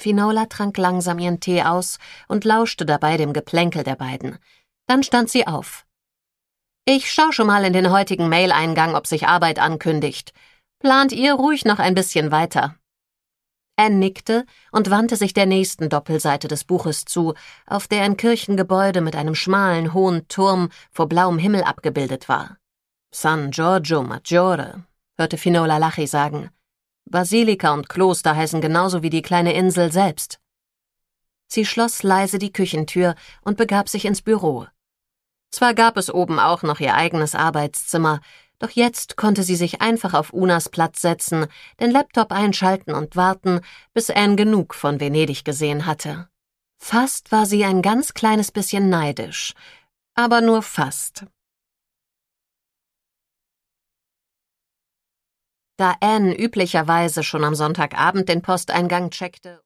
Finola trank langsam ihren Tee aus und lauschte dabei dem Geplänkel der beiden. Dann stand sie auf. »Ich schau schon mal in den heutigen Mail-Eingang, ob sich Arbeit ankündigt. Plant ihr ruhig noch ein bisschen weiter.« Anne nickte und wandte sich der nächsten Doppelseite des Buches zu, auf der ein Kirchengebäude mit einem schmalen, hohen Turm vor blauem Himmel abgebildet war. »San Giorgio Maggiore«, hörte Finola Lachi sagen. »Basilika und Kloster heißen genauso wie die kleine Insel selbst.« Sie schloss leise die Küchentür und begab sich ins Büro. Zwar gab es oben auch noch ihr eigenes Arbeitszimmer, doch jetzt konnte sie sich einfach auf Unas Platz setzen, den Laptop einschalten und warten, bis Anne genug von Venedig gesehen hatte. Fast war sie ein ganz kleines bisschen neidisch, aber nur fast. Da Anne üblicherweise schon am Sonntagabend den Posteingang checkte